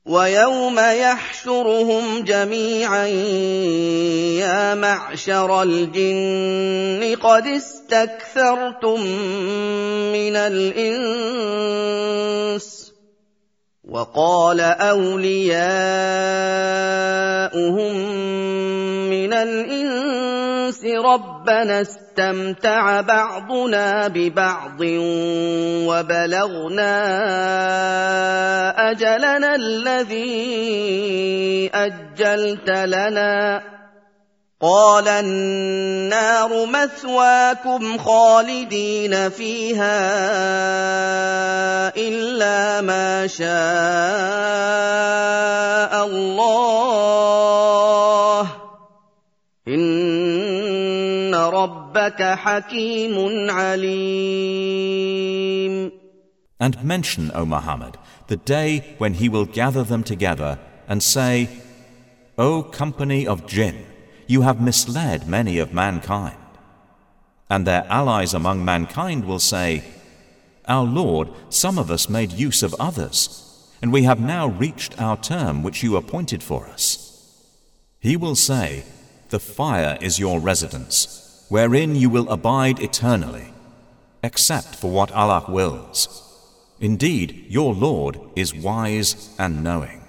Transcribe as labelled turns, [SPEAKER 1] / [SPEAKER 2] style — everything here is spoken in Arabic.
[SPEAKER 1] ويوم يحشرهم جميعا يا معشر الجن قد استكثرتم من الإنس وقال أولياؤهم من الإنس ربنا استمتع بعضنا ببعض وبلغنا أجلنا الذي أجلت لنا قال النار مثواكم خالدين فيها إلا ما شاء الله إن ربك حكيم عليم.
[SPEAKER 2] And mention, O Muhammad, the day when he will gather them together and say, O company of jinn, you have misled many of mankind. And their allies among mankind will say, Our Lord, some of us made use of others, and we have now reached our term which you appointed for us. He will say, The fire is your residence, wherein you will abide eternally, except for what Allah wills. Indeed, your Lord is wise and knowing.